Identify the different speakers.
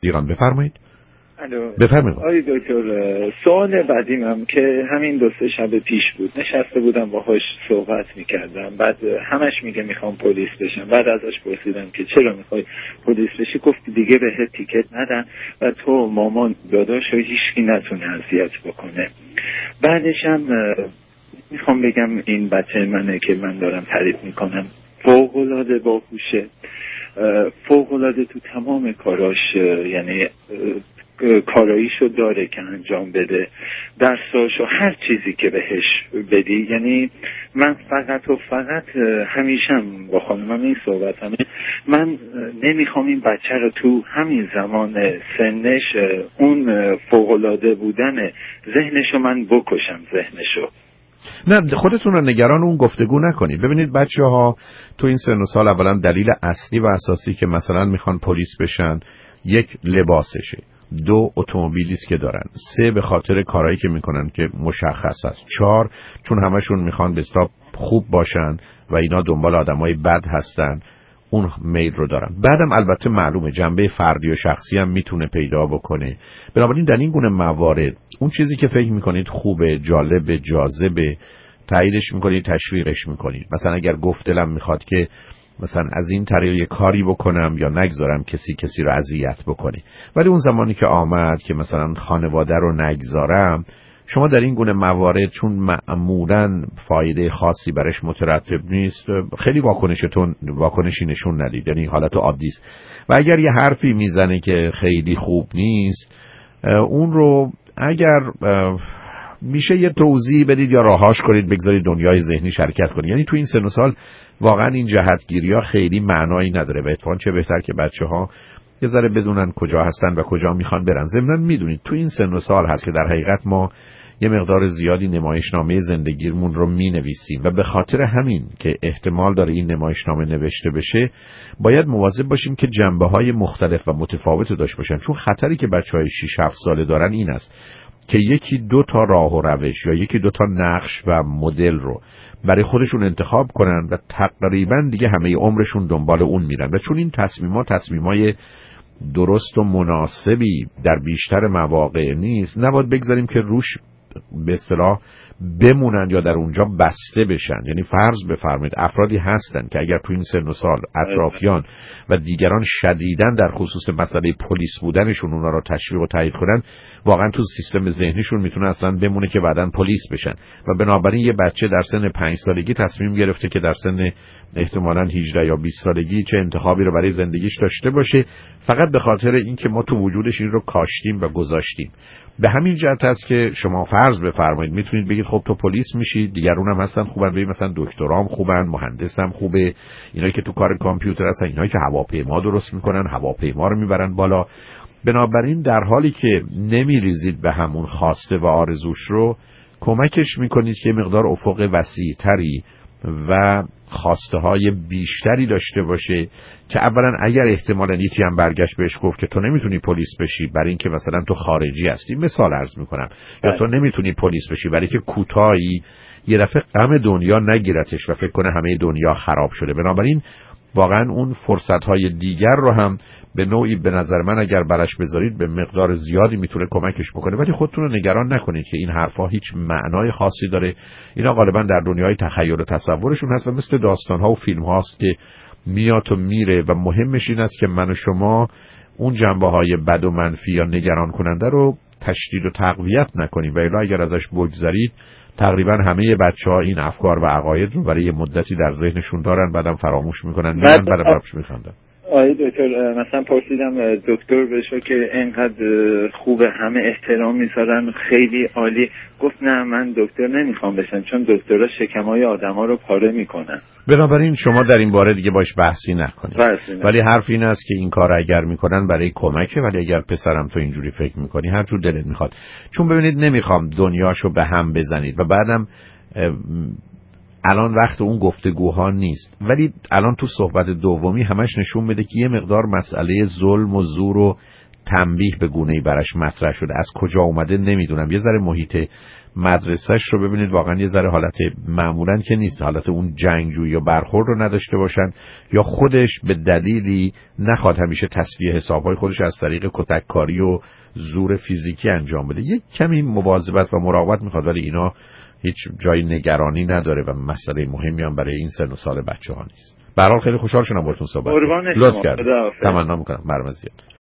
Speaker 1: صدیقم، بفرمایید.
Speaker 2: الو.
Speaker 1: بفرمایید.
Speaker 2: آقای دکتر، سوال بعدیم هم که همین 2-3 شب پیش بود، نشسته بودم باهاش صحبت میکردم، بعد همش میگه میخوام پلیس بشم. بعد ازش پرسیدم که چرا میخوای پلیس بشی؟ گفت دیگه بهت تیکت ندن و تو مامان داداش و هیچکی نتونه اذیت بکنه. بعدش هم میخوام بگم این بچه منه که من دارم تعریف میکنم فوق‌العاده باهوشه، فوق‌العاده تو تمام کاراش، یعنی کاراییشو داره که انجام بده، درساشو، هر چیزی که بهش بدی. یعنی من فقط همیشه با خانمم این صحبت همه، من نمیخوام این بچه رو تو همین زمان سنش اون فوق‌العاده بودن ذهنشو من بکشم ذهنشو.
Speaker 1: نه، خودتون رو نگران اون گفتگو نکنید. ببینید بچه‌ها تو این سن و سال اولا دلیل اصلی و اساسی که مثلا میخوان پلیس بشن، 1 لباسشه، 2 اتومبیلی است که دارن، 3 به خاطر کارهایی که میکنن که مشخص است، 4 چون همشون میخوان به اصطلاح خوب باشن و اینا دنبال آدمای بد هستن، اون میل رو دارن. بعدم البته معلومه جنبه فردی و شخصی هم میتونه پیدا بکنه. بنابراین در این گونه موارد اون چیزی که فکر میکنید خوبه، جالبه، جاذبه، تاییدش میکنید، تشویقش میکنید. مثلا اگر گفت دلم میخواد که مثلا از این طریق یه کاری بکنم یا نگذارم کسی رو اذیت بکنه، ولی اون زمانی که آمد که مثلا خانواده رو نگذارم، شما در این گونه موارد چون معمولاً فایده خاصی برش مترتب نیست، خیلی واکنشی نشون ندید، یعنی حالت عادی است. و اگر یه حرفی میزنه که خیلی خوب نیست، اون رو اگر میشه یه توضیح بدید یا راهاش کنید، بگذارید دنیای ذهنی شرکت کنید. یعنی تو این سن و سال واقعا این جهتگیری‌ها خیلی معنایی نداره و اتفاقاً چه بهتر که بچه‌ها یه ذره بدونن کجا هستن و کجا میخوان برن. ضمناً میدونید تو این سن و سال هست که در حقیقت ما یه مقدار زیادی نمایشنامه زندگیمون رو مینویسیم و به خاطر همین که احتمال داره این نمایشنامه نوشته بشه، باید مواظب باشیم که جنبه‌های مختلف و متفاوت داشته باشن. چون خطری که بچه‌های 6-7 ساله دارن این است که 1-2 تا راه و روش یا 1-2 تا نقش و مدل رو برای خودشون انتخاب کنن و تقریبا دیگه همه عمرشون دنبال اون میرن. و چون این تصمیمای درست و مناسبی در بیشتر مواقع نیست، نباید بگذاریم که روش به اصطلاح بمونن یا در اونجا بسته بشن. یعنی فرض بفرمایید افرادی هستن که اگر تو این سن و سال اطرافیان و دیگران شدیداً در خصوص مسئله پلیس بودنشون اونا رو تشویق و تایید کنن، واقعا تو سیستم ذهنیشون میتونه اصلا بمونه که بعداً پلیس بشن. و بنابراین یه بچه در سن 5 سالگی تصمیم گرفته که در سن احتمالاً 18 یا 20 سالگی چه انتخابی رو برای زندگیش داشته باشه، فقط به خاطر اینکه ما تو وجودش این رو کاشتیم و گذاشتیم. به همین جهت است که شما فرض بفرمایید میتونید بگید خب تو پلیس میشی، دیگرون هم هستن خوبن، ببین مثلا دکترام خوبن، مهندسم خوبه، اینایی که تو کار کامپیوتر هستن، اینایی که هواپیما درست میکنن، هواپیما رو میبرن بالا. بنابراین در حالی که نمیریزید به همون خواسته و آرزوش رو، کمکش میکنید که مقدار افق وسیع‌تری و خواسته های بیشتری داشته باشه که اولا اگر احتمالاً یکی هم برگشت بهش گفت که تو نمیتونی پلیس بشی برای اینکه مثلا تو خارجی هستی، مثال عرض میکنم، یا تو نمیتونی پلیس بشی برای که کوتاهی، یه دفعه غم دنیا نگیرتش و فکر کنه همه دنیا خراب شده. بنابراین واقعا اون فرصت‌های دیگر رو هم به نوعی به نظر من اگر برش بذارید به مقدار زیادی میتونه کمکش بکنه. ولی خودتون رو نگران نکنید که این حرفا هیچ معنای خاصی داره. اینا غالبا در دنیای تخیل و تصورشون هست و مثل داستان‌ها و فیلم‌هاست که میاد و میره و مهمش این است که من و شما اون جنبه‌های بد و منفی یا نگران کننده رو تشدید و تقویت نکنیم و الا اگر ازش بگذرید تقریبا همه بچه‌ها این افکار و عقاید رو برای مدتی در ذهنشون دارن، بعدم فراموش میکنن، میرن بعدم میخندن.
Speaker 2: آقای دکتر مثلا پرسیدم دکتر بشه که اینقدر خوبه، همه احترام میذارن، خیلی عالی. گفت نه من دکتر نمیخوام بشم چون دکترها شکمای آدما رو پاره میکنن.
Speaker 1: بنابراین شما در این باره دیگه باش بحثی نکنید. ولی حرف این است که این کار اگر میکنن برای کمکه، ولی اگر پسرم تو اینجوری فکر میکنی هر جور دلت میخواد. چون ببینید نمیخوام دنیاشو به هم بزنید و بعدم الان وقت اون گفتگوها نیست. ولی الان تو صحبت دومی همش نشون میده که یه مقدار مسئله ظلم و زور و تنبیه به گونه‌ای براش مطرح شده، از کجا اومده نمیدونم. یه ذره محیط مدرسهش رو ببینید، واقعا یه ذره حالت معمولا که نیست، حالت اون جنگجویی یا برخورد رو نداشته باشن، یا خودش به دلیلی نخواد همیشه تصفیه حسابهای خودش از طریق کتککاری و زور فیزیکی انجام بده. یک کمی مواظبت و مراقبت میخواد، ولی اینا هیچ جای نگرانی نداره و مسئله مهمی هم برای این سن و سال بچه‌ها نیست. به هر حال خیلی خوشحال شدم باهاتون صحبت کردم. لطف کردید. تمنا میکنم. مرمزیت.